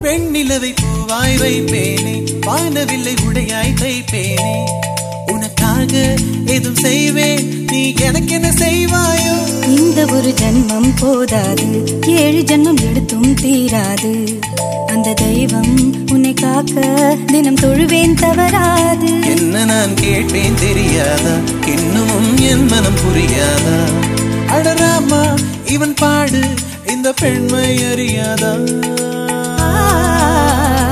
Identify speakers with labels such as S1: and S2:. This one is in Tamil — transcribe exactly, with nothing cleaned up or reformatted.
S1: பெண்ணிலவை பூவாய் வைப்பேனே, வானவில்லை உடையாய் தைப்பேனே, உனக்காக எதுவும் செய்வேன், நீ எனக்கு என்ன செய்வாயோ?
S2: இந்த ஒரு ஜன்மம் போதாது, ஏழு ஜன்மம் எடுத்தும் தீராது. அந்த தெய்வம் உன்னை காக்க தினம் தொழுவேன் தவறாது.
S1: என்ன நான் கேட்பேன் தெரியாதா, இன்னமும் என் மனம் புரியாதா? அடராமா இவன் பாடு இந்த பெண்மை அறியாதா?